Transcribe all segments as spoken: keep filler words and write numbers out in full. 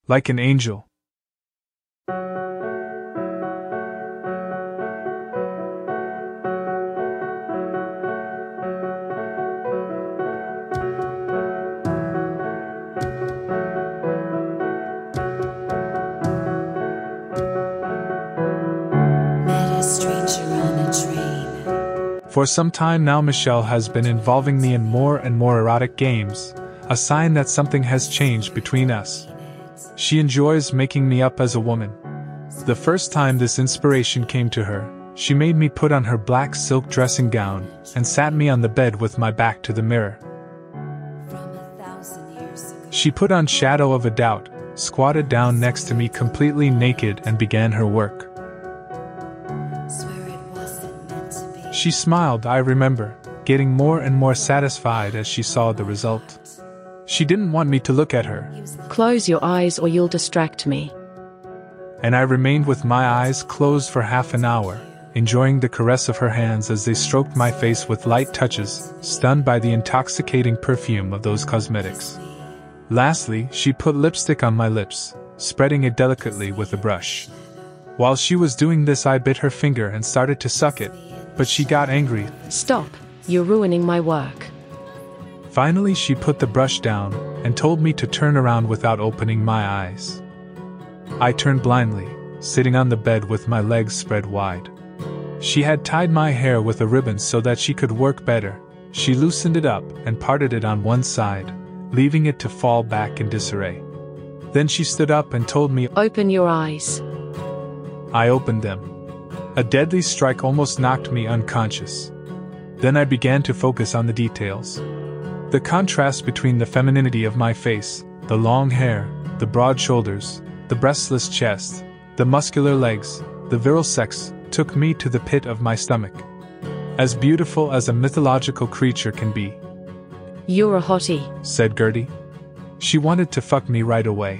Like an angel. For some time now, Michelle has been involving me in more and more erotic games, a sign that something has changed between us. She enjoys making me up as a woman. The first time this inspiration came to her, she made me put on her black silk dressing gown and sat me on the bed with my back to the mirror. She put on Shadow of a Doubt, squatted down next to me completely naked and began her work. She smiled, I remember, getting more and more satisfied as she saw the result. She didn't want me to look at her. Close your eyes or you'll distract me. And I remained with my eyes closed for half an hour, enjoying the caress of her hands as they stroked my face with light touches, stunned by the intoxicating perfume of those cosmetics. Lastly, she put lipstick on my lips, spreading it delicately with a brush. While she was doing this, I bit her finger and started to suck it, but she got angry. Stop, you're ruining my work. Finally, she put the brush down and told me to turn around without opening my eyes. I turned blindly, sitting on the bed with my legs spread wide. She had tied my hair with a ribbon so that she could work better. She loosened it up and parted it on one side, leaving it to fall back in disarray. Then she stood up and told me, Open your eyes. I opened them. A deadly strike almost knocked me unconscious. Then I began to focus on the details. The contrast between the femininity of my face, the long hair, the broad shoulders, the breastless chest, the muscular legs, the virile sex, took me to the pit of my stomach. As beautiful as a mythological creature can be. You're a hottie, said Gertie. She wanted to fuck me right away.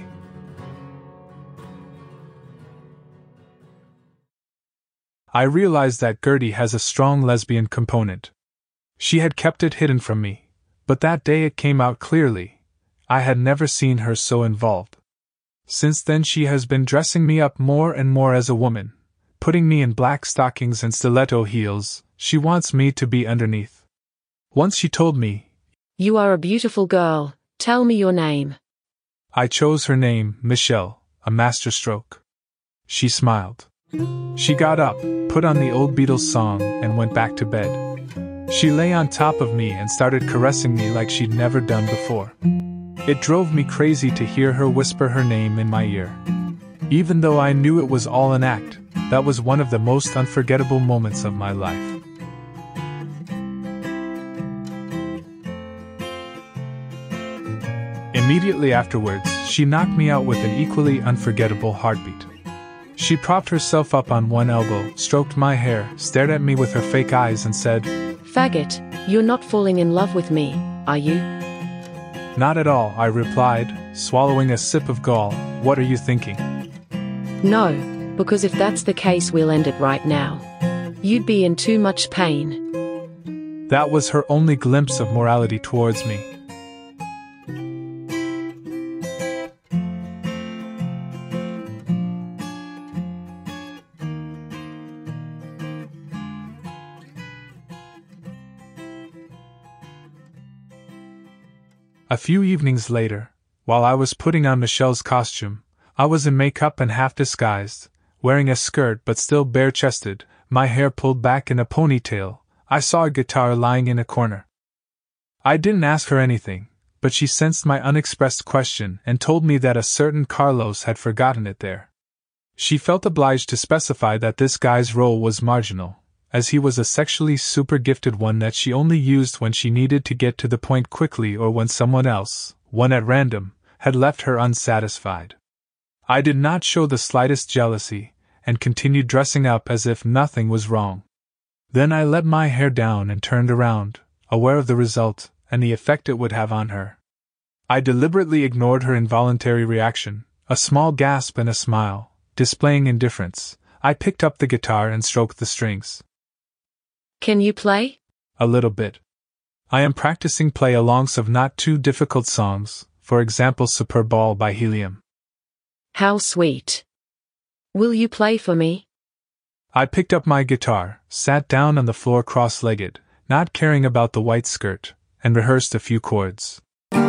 I realized that Gertie has a strong lesbian component. She had kept it hidden from me, but that day it came out clearly. I had never seen her so involved. Since then she has been dressing me up more and more as a woman, putting me in black stockings and stiletto heels. She wants me to be underneath. Once she told me, You are a beautiful girl, tell me your name. I chose her name, Michelle, a masterstroke. She smiled. She got up, put on the old Beatles song, and went back to bed. She lay on top of me and started caressing me like she'd never done before. It drove me crazy to hear her whisper her name in my ear. Even though I knew it was all an act, that was one of the most unforgettable moments of my life. Immediately afterwards, she knocked me out with an equally unforgettable heartbeat. She propped herself up on one elbow, stroked my hair, stared at me with her fake eyes and said, Faggot, you're not falling in love with me, are you? Not at all, I replied, swallowing a sip of gall. What are you thinking? No, because if that's the case we'll end it right now. You'd be in too much pain. That was her only glimpse of morality towards me. A few evenings later, while I was putting on Michelle's costume, I was in makeup and half disguised, wearing a skirt but still bare-chested, my hair pulled back in a ponytail. I saw a guitar lying in a corner. I didn't ask her anything, but she sensed my unexpressed question and told me that a certain Carlos had forgotten it there. She felt obliged to specify that this guy's role was marginal, as he was a sexually super-gifted one that she only used when she needed to get to the point quickly or when someone else, one at random, had left her unsatisfied. I did not show the slightest jealousy, and continued dressing up as if nothing was wrong. Then I let my hair down and turned around, aware of the result, and the effect it would have on her. I deliberately ignored her involuntary reaction, a small gasp and a smile, displaying indifference. I picked up the guitar and stroked the strings. Can you play? A little bit. I am practicing play along some not too difficult songs, for example Superball by Helium. How sweet. Will you play for me? I picked up my guitar, sat down on the floor cross-legged, not caring about the white skirt, and rehearsed a few chords.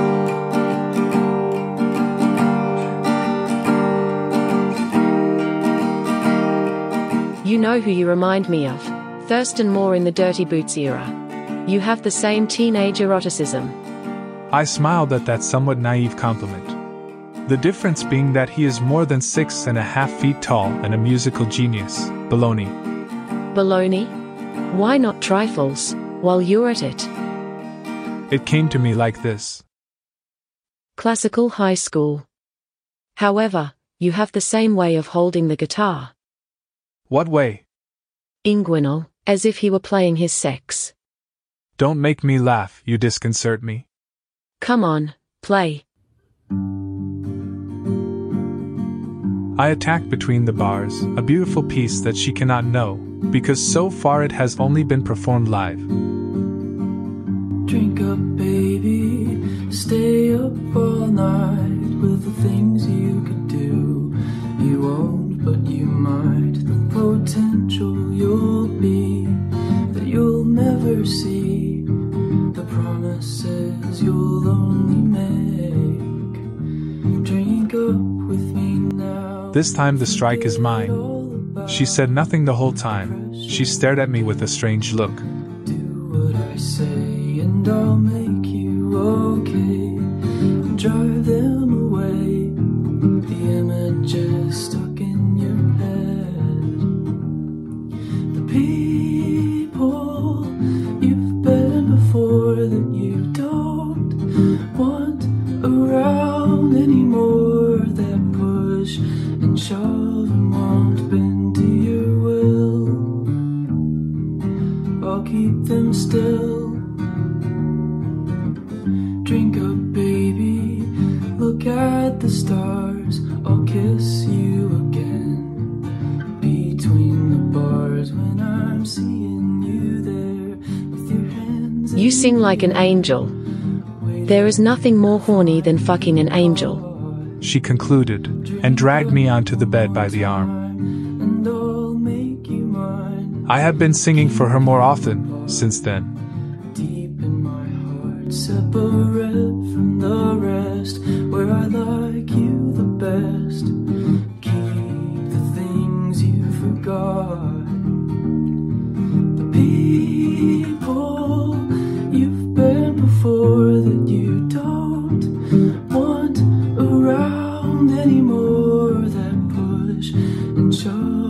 You know who you remind me of. Thurston Moore in the Dirty Boots era. You have the same teenage eroticism. I smiled at that somewhat naive compliment. The difference being that he is more than six and a half feet tall and a musical genius. Baloney. Baloney? Why not trifles, while you're at it? It came to me like this. Classical high school. However, you have the same way of holding the guitar. What way? Inguinal, as if he were playing his sex. Don't make me laugh, you disconcert me. Come on, play. I attack between the bars, a beautiful piece that she cannot know, because so far it has only been performed live. Drink up, baby, stay up all night with the things you could do. You won't, but you might. The potential you'll be, that you'll never see. The promises you'll only make. Drink up with me now. This time the strike is mine. She said nothing the whole time. She stared at me with a strange look. Do what I say and I'll make you okay. Drive them away. The images stuck in your head. The people you've been before that you don't want around anymore. That push and shove and won't bend to your will. I'll keep them still. Drink up, baby, look at the stars. I'll kiss you again between the bars when I'm seeing you there with your hands. You sing like an angel. There is nothing more horny than fucking an angel. She concluded, and dragged me onto the bed by the arm. And I'll make you mine. I have been singing for her more often since then. Deep in my heart, separate from the rest, where I like you the best. Keep the things you forgot. The people you've been before that you don't want around anymore. That push and shove